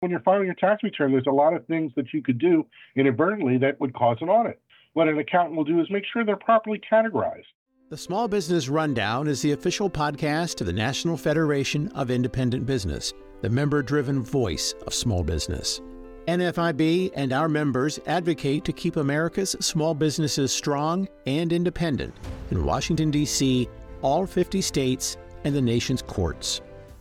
When you're filing your tax return, there's a lot of things that you could do inadvertently that would cause an audit. What an accountant will do is make sure they're properly categorized. The Small Business Rundown is the official podcast of the National Federation of Independent Business, the member-driven voice of small business. NFIB and our members advocate to keep America's small businesses strong and independent in Washington, D.C., all 50 states, and the nation's courts.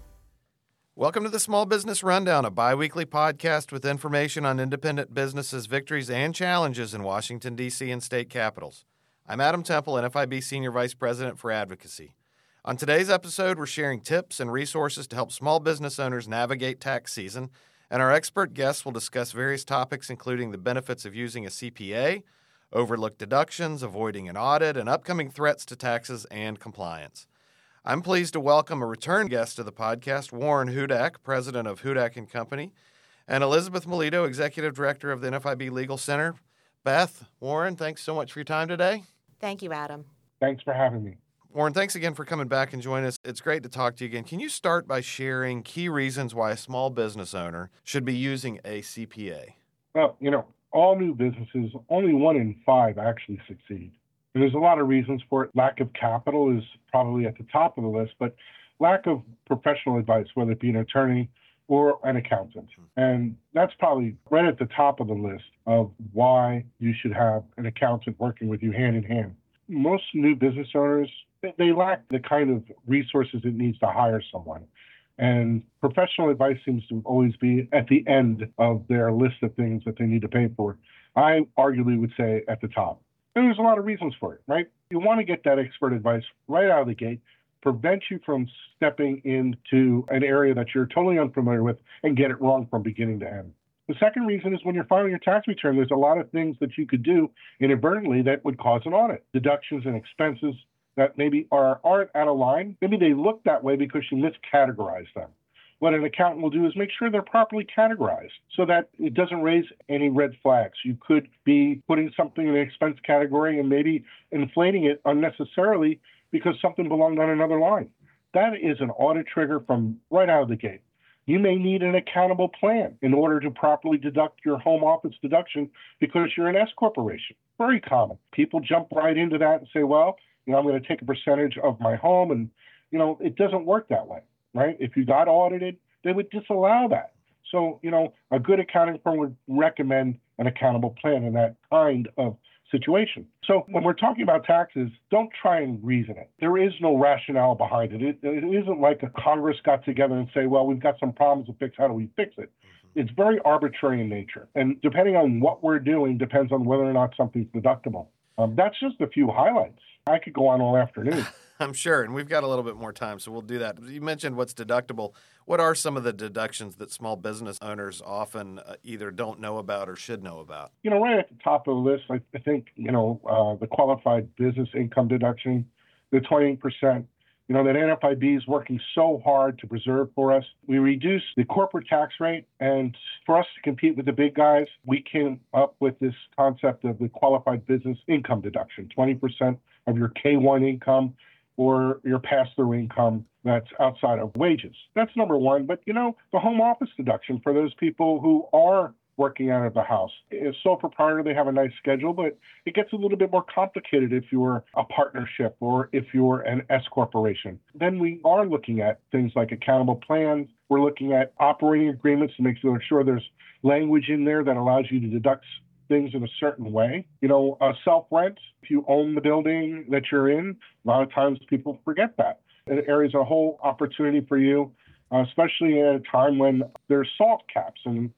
Welcome to the Small Business Rundown, a bi-weekly podcast with information on independent businesses' victories and challenges in Washington, D.C. and state capitals. I'm Adam Temple, NFIB Senior Vice President for Advocacy. On today's episode, we're sharing tips and resources to help small business owners navigate tax season, and our expert guests will discuss various topics including the benefits of using a CPA, overlooked deductions, avoiding an audit, and upcoming threats to taxes and compliance. I'm pleased to welcome a return guest to the podcast, Warren Hudak, President of Hudak & Company, and Elizabeth Melito, Executive Director of the NFIB Legal Center. Beth, Warren, thanks so much for your time today. Thank you, Adam. Thanks for having me. Warren, thanks again for coming back and joining us. It's great to talk to you again. Can you start by sharing key reasons why a small business owner should be using a CPA? Well, all new businesses, only 1 in 5 actually succeed. And there's a lot of reasons for it. Lack of capital is probably at the top of the list, but lack of professional advice, whether it be an attorney or an accountant. And that's probably right at the top of the list of why you should have an accountant working with you hand in hand. Most new business owners, they lack the kind of resources it needs to hire someone. And professional advice seems to always be at the end of their list of things that they need to pay for. I arguably would say at the top. And there's a lot of reasons for it, right? You want to get that expert advice right out of the gate, prevent you from stepping into an area that you're totally unfamiliar with and get it wrong from beginning to end. The second reason is when you're filing your tax return, there's a lot of things that you could do inadvertently that would cause an audit. Deductions and expenses that maybe aren't out of line. Maybe they look that way because you miscategorized them. What an accountant will do is make sure they're properly categorized so that it doesn't raise any red flags. You could be putting something in an expense category and maybe inflating it unnecessarily because something belonged on another line. That is an audit trigger from right out of the gate. You may need an accountable plan in order to properly deduct your home office deduction because you're an S corporation. Very common. People jump right into that and say, well, I'm going to take a percentage of my home, and, it doesn't work that way. Right? If you got audited, they would disallow that. So, a good accounting firm would recommend an accountable plan in that kind of situation. So when we're talking about taxes, don't try and reason it. There is no rationale behind it. It isn't like a Congress got together and say, well, we've got some problems to fix. How do we fix it? It's very arbitrary in nature. And depending on what we're doing depends on whether or not something's deductible. That's just a few highlights. I could go on all afternoon. I'm sure, and we've got a little bit more time, so we'll do that. You mentioned what's deductible. What are some of the deductions that small business owners often either don't know about or should know about? Right at the top of the list, I think, the qualified business income deduction, the 20%, that NFIB is working so hard to preserve for us. We reduced the corporate tax rate, and for us to compete with the big guys, we came up with this concept of the qualified business income deduction, 20% of your K-1 income or your pass-through income that's outside of wages. That's number one. But, the home office deduction for those people who are working out of the house. As sole proprietor, they have a nice schedule, but it gets a little bit more complicated if you're a partnership or if you're an S corporation. Then we are looking at things like accountable plans. We're looking at operating agreements to make sure there's language in there that allows you to deduct things in a certain way. Self-rent, if you own the building that you're in, a lot of times people forget that. It areas a whole opportunity for you, especially at a time when there's SALT caps and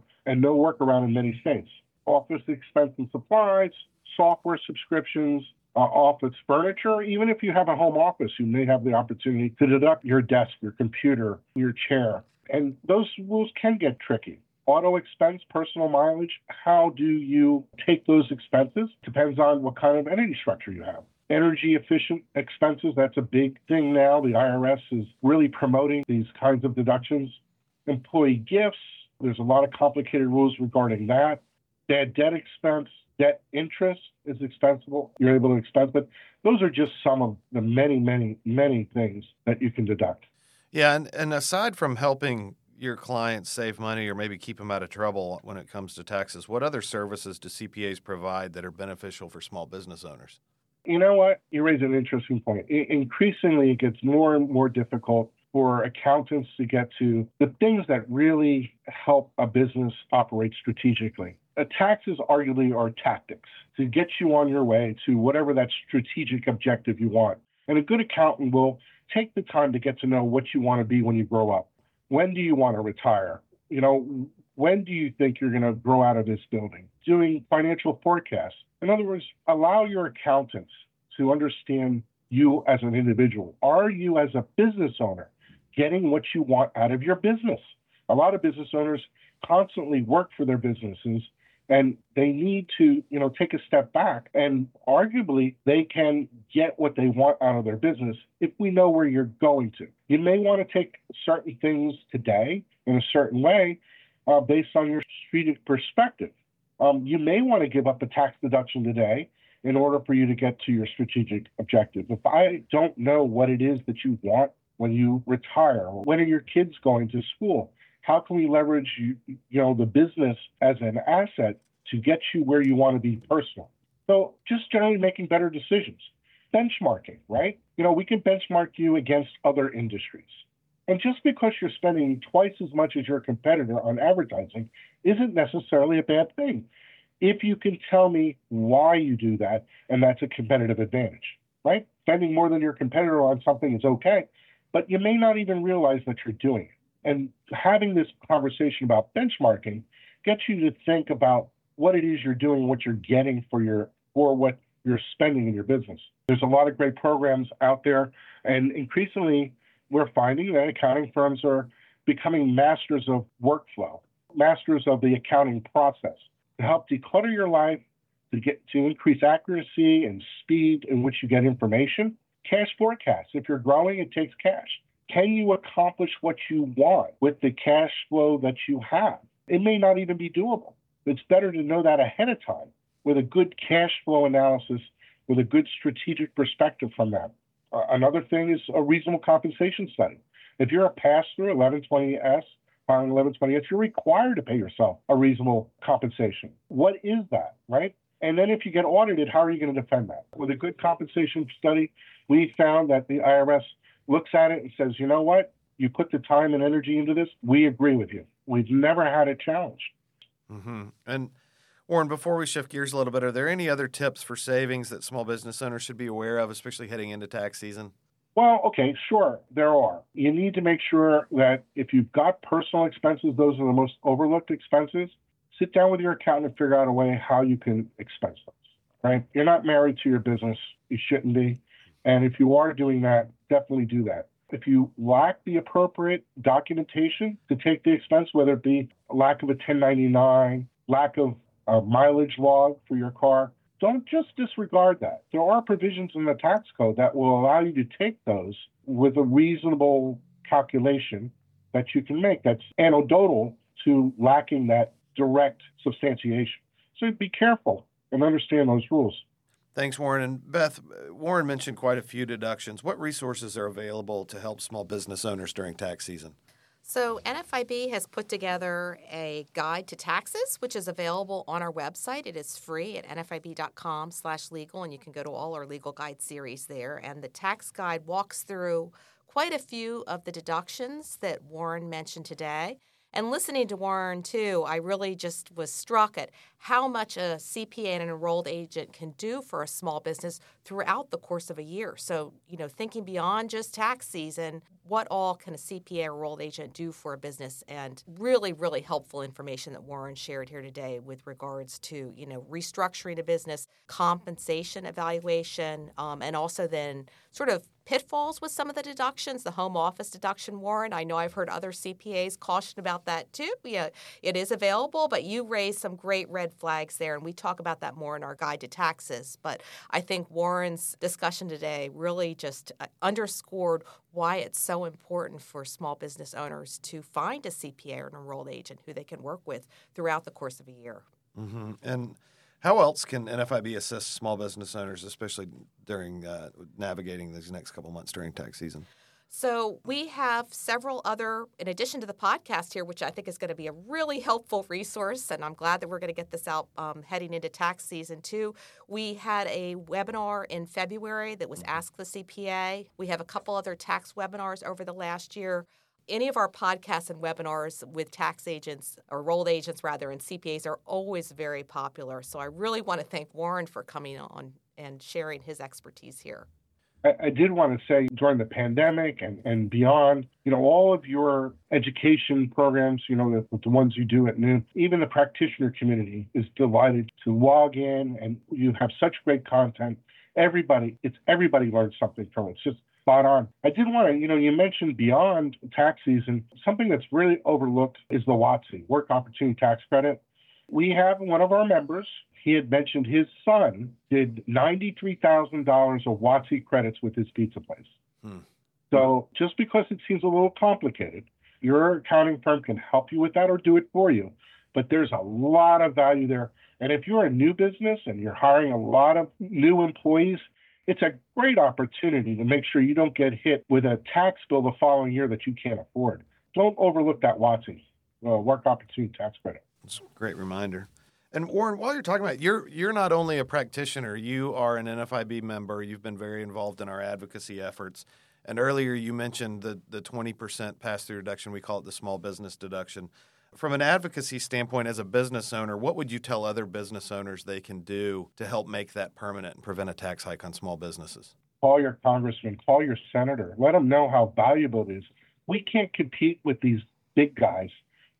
no workaround in many states. Office expense and supplies, software subscriptions, office furniture. Even if you have a home office, you may have the opportunity to deduct your desk, your computer, your chair. And those rules can get tricky. Auto expense, personal mileage, how do you take those expenses? Depends on what kind of entity structure you have. Energy efficient expenses, that's a big thing now. The IRS is really promoting these kinds of deductions. Employee gifts, there's a lot of complicated rules regarding that. Bad debt expense, debt interest is expensible. You're able to expense, but those are just some of the many, many, many things that you can deduct. Yeah, and aside from helping your clients save money or maybe keep them out of trouble when it comes to taxes, what other services do CPAs provide that are beneficial for small business owners? You know what? You raise an interesting point. Increasingly, it gets more and more difficult for accountants to get to the things that really help a business operate strategically. Taxes arguably are tactics to get you on your way to whatever that strategic objective you want. And a good accountant will take the time to get to know what you want to be when you grow up. When do you want to retire? When do you think you're going to grow out of this building? Doing financial forecasts. In other words, allow your accountants to understand you as an individual. Are you, as a business owner, getting what you want out of your business? A lot of business owners constantly work for their businesses, and they need to, take a step back, and arguably they can get what they want out of their business if we know where you're going to. You may want to take certain things today in a certain way based on your strategic perspective. You may want to give up a tax deduction today in order for you to get to your strategic objective. If I don't know what it is that you want when you retire, when are your kids going to school? How can we leverage the business as an asset to get you where you want to be personally? So just generally making better decisions. Benchmarking, right? We can benchmark you against other industries. And just because you're spending twice as much as your competitor on advertising isn't necessarily a bad thing. If you can tell me why you do that, and that's a competitive advantage, right? Spending more than your competitor on something is okay, but you may not even realize that you're doing it. And having this conversation about benchmarking gets you to think about what it is you're doing, what you're getting for what you're spending in your business. There's a lot of great programs out there, and increasingly we're finding that accounting firms are becoming masters of workflow, masters of the accounting process to help declutter your life, to increase accuracy and speed in which you get information. Cash forecasts. If you're growing, it takes cash. Can you accomplish what you want with the cash flow that you have? It may not even be doable. It's better to know that ahead of time with a good cash flow analysis, with a good strategic perspective from that. Another thing is a reasonable compensation study. If you're a pass-through 1120S, filing 1120S, you're required to pay yourself a reasonable compensation. What is that, right? And then if you get audited, how are you going to defend that? With a good compensation study, we found that the IRS looks at it and says, you know what? You put the time and energy into this. We agree with you. We've never had a challenge. Mm-hmm. And Warren, before we shift gears a little bit, are there any other tips for savings that small business owners should be aware of, especially heading into tax season? Well, okay, sure, there are. You need to make sure that if you've got personal expenses, those are the most overlooked expenses. Sit down with your accountant and figure out a way how you can expense those, right? You're not married to your business. You shouldn't be. And if you are doing that, definitely do that. If you lack the appropriate documentation to take the expense, whether it be a lack of a 1099, lack of a mileage log for your car, don't just disregard that. There are provisions in the tax code that will allow you to take those with a reasonable calculation that you can make that's anecdotal to lacking that direct substantiation. So be careful and understand those rules. Thanks, Warren. And Beth, Warren mentioned quite a few deductions. What resources are available to help small business owners during tax season? So NFIB has put together a guide to taxes, which is available on our website. It is free at nfib.com/legal, and you can go to all our legal guide series there. And the tax guide walks through quite a few of the deductions that Warren mentioned today. And listening to Warren, too, I really just was struck at how much a CPA and an enrolled agent can do for a small business throughout the course of a year. So, thinking beyond just tax season, what all can a CPA or enrolled agent do for a business? And really, really helpful information that Warren shared here today with regards to, restructuring a business, compensation evaluation, and also then sort of pitfalls with some of the deductions, the home office deduction, Warren. I know I've heard other CPAs caution about that too. Yeah, it is available, but you raised some great red flags there, and we talk about that more in our guide to taxes. But I think Warren's discussion today really just underscored why it's so important for small business owners to find a CPA or an enrolled agent who they can work with throughout the course of a year. Mm-hmm. And how else can NFIB assist small business owners, especially during navigating these next couple months during tax season? So we have several other, in addition to the podcast here, which I think is going to be a really helpful resource, and I'm glad that we're going to get this out heading into tax season too. We had a webinar in February that was Ask the CPA. We have a couple other tax webinars over the last year. Any of our podcasts and webinars with tax agents, or enrolled agents rather, and CPAs are always very popular. So I really want to thank Warren for coming on and sharing his expertise here. I did want to say during the pandemic and beyond, all of your education programs, the ones you do at noon, even the practitioner community is delighted to log in, and you have such great content. Everybody learns something from it. It's just spot on. I did want to, you mentioned beyond tax season, something that's really overlooked is the WOTC, Work Opportunity Tax Credit. We have one of our members. He had mentioned his son did $93,000 of WOTC credits with his pizza place. So just because it seems a little complicated, your accounting firm can help you with that or do it for you. But there's a lot of value there. And if you're a new business and you're hiring a lot of new employees, it's a great opportunity to make sure you don't get hit with a tax bill the following year that you can't afford. Don't overlook that WOTC, Work Opportunity Tax Credit. That's a great reminder. And Warren, while you're talking about it, you're not only a practitioner, you are an NFIB member. You've been very involved in our advocacy efforts. And earlier you mentioned the 20% pass-through deduction. We call it the small business deduction. From an advocacy standpoint, as a business owner, what would you tell other business owners they can do to help make that permanent and prevent a tax hike on small businesses? Call your congressman, call your senator. Let them know how valuable it is. We can't compete with these big guys.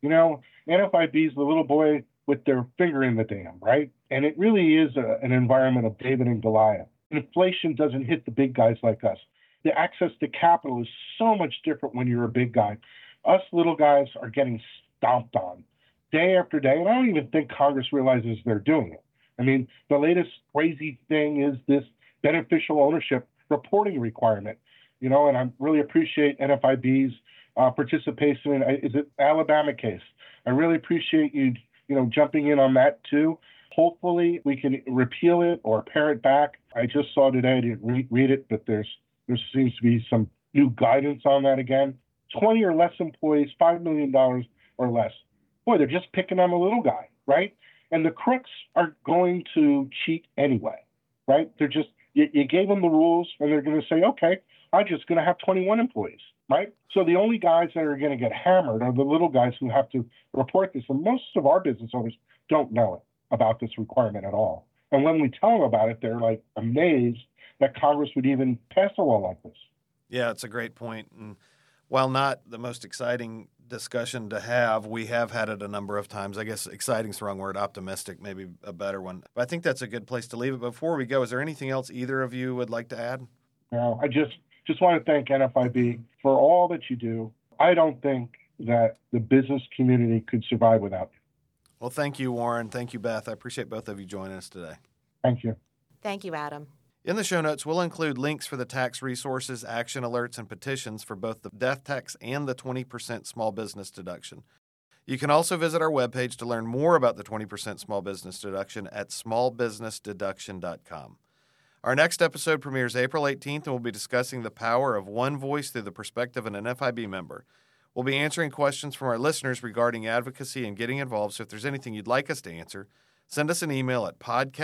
NFIB is the little boy with their finger in the dam, right? And it really is an environment of David and Goliath. Inflation doesn't hit the big guys like us. The access to capital is so much different when you're a big guy. Us little guys are getting stomped on day after day, and I don't even think Congress realizes they're doing it. I mean, the latest crazy thing is this beneficial ownership reporting requirement, and I really appreciate NFIB's participation in, is it Alabama case? I really appreciate you jumping in on that too. Hopefully we can repeal it or pare it back. I just saw today, I didn't read it, but there seems to be some new guidance on that again. 20 or less employees, $5 million or less. Boy, they're just picking on the little guy, right? And the crooks are going to cheat anyway, right? They're just, you gave them the rules and they're going to say, okay, I'm just going to have 21 employees, right? So the only guys that are going to get hammered are the little guys who have to report this. And most of our business owners don't know it about this requirement at all. And when we tell them about it, they're like amazed that Congress would even pass a law like this. Yeah, it's a great point. And while not the most exciting discussion to have, we have had it a number of times. I guess exciting is the wrong word, optimistic, maybe a better one. But I think that's a good place to leave it. Before we go, is there anything else either of you would like to add? No, I just want to thank NFIB for all that you do. I don't think that the business community could survive without you. Well, thank you, Warren. Thank you, Beth. I appreciate both of you joining us today. Thank you. Thank you, Adam. In the show notes, we'll include links for the tax resources, action alerts, and petitions for both the death tax and the 20% small business deduction. You can also visit our webpage to learn more about the 20% small business deduction at smallbusinessdeduction.com. Our next episode premieres April 18th, and we'll be discussing the power of one voice through the perspective of an NFIB member. We'll be answering questions from our listeners regarding advocacy and getting involved, so if there's anything you'd like us to answer, send us an email at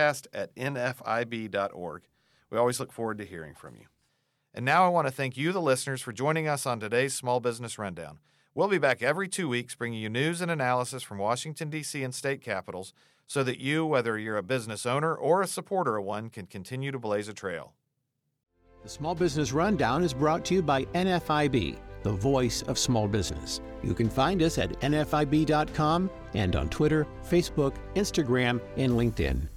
podcast@nfib.org. We always look forward to hearing from you. And now I want to thank you, the listeners, for joining us on today's Small Business Rundown. We'll be back every 2 weeks bringing you news and analysis from Washington, D.C. and state capitals so that you, whether you're a business owner or a supporter of one, can continue to blaze a trail. The Small Business Rundown is brought to you by NFIB, the voice of small business. You can find us at nfib.com and on Twitter, Facebook, Instagram, and LinkedIn.